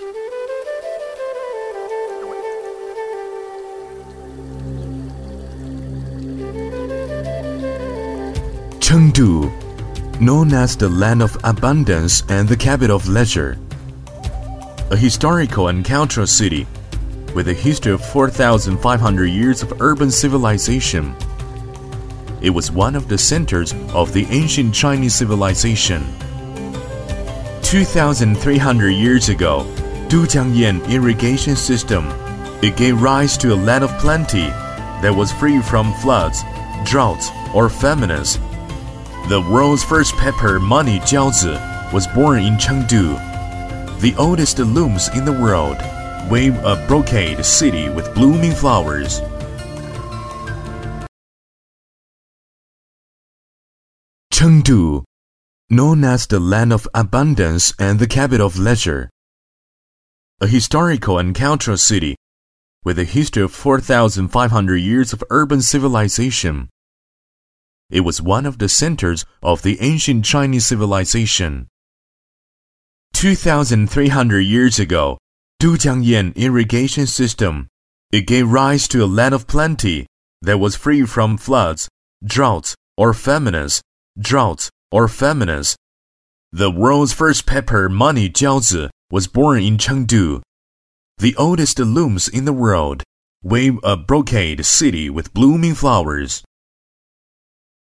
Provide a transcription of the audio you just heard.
Chengdu, known as the land of abundance and the capital of leisure, a historical and cultural city with a history of 4,500 years of urban civilization. It was one of the centers of the ancient Chinese civilization. 2,300 years ago, Dujiangyan irrigation system, it gave rise to a land of plenty that was free from floods, droughts, or famines. The world's first pepper money Jiaozi was born in Chengdu. The oldest looms in the world wave a brocade city with blooming flowers. Chengdu, known as the land of abundance and the capital of leisure, a historical and cultural city with a history of 4,500 years of urban civilization. It was one of the centers of the ancient Chinese civilization. 2,300 years ago, Dujiangyan irrigation system, it gave rise to a land of plenty that was free from floods, droughts, or famines. The world's first pepper money Jiaozi was born in Chengdu. The oldest looms in the world wave a brocade city with blooming flowers.